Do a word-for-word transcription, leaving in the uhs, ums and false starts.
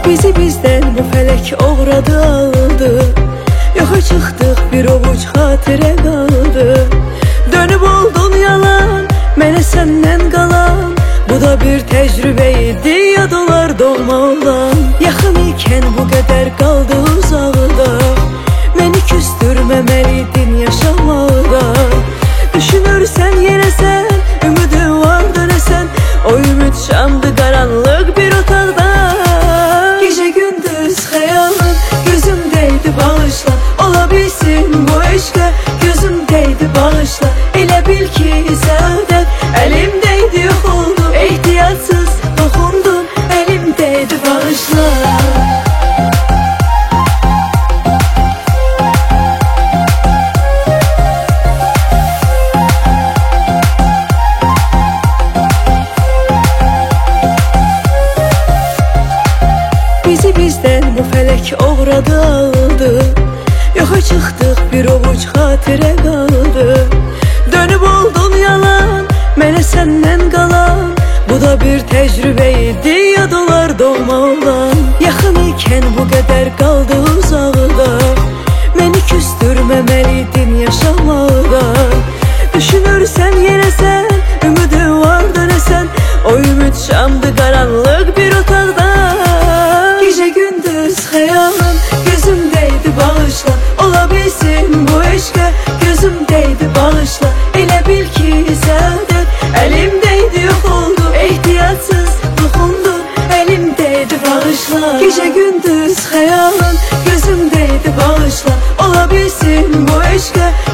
Bizi bizden bu felek oğradı aldı. Yoxa çıxdıq bir ovuc xatirə qaldı. Dönüb oldun yalan, mənə səndən qalan. Bu da bir təcrübə idi, yad olar doğma olan. Yaxın ikən bu qədər qaldı uzaqda. Məni küstürməməliydin yaşamaqda. Düşünürsən yenə sən, ümidin var dönəsən. O ümid şamdı qaranlıq bir otaqda. Gecə gündüz xəyalın gözümdəydi, bağışla. Ola bilsin bu eşqə gözümdəydi, bağışla. Elə bil ki səadət əlimdəydi, yox oldu. Ehtiyatsız toxundun, əlimdəydi, bağışla. Bizi bizdən bu felek oğradı aldı. Yoxa çıxdıq bir ovuc xatirə qaldı. Dönüb oldun yalan, mənə səndən qalan. Bu da bir təcrübə idi, yad olar doğma olan. Yaxın ikən bu qədər qaldı uzaqda. Məni küstürməməliydin yaşamaqda. Düşünürsən yenə sən, ümidin var dönəsən. O ümid şamdı qaranlıq bir otaqda. Gecə gündüz xəyalın gözümdəydi, bağışla. Ola bilsin bu eşqə gözümdəydi, bağışla. Elə bil ki səadət əlimdəydi, yox oldu. Ehtiyatsız toxundun, əlimdəydi, bağışla. Gecə gündüz xəyalın gözümdəydi, bağışla. Ola bilsin bu eşqə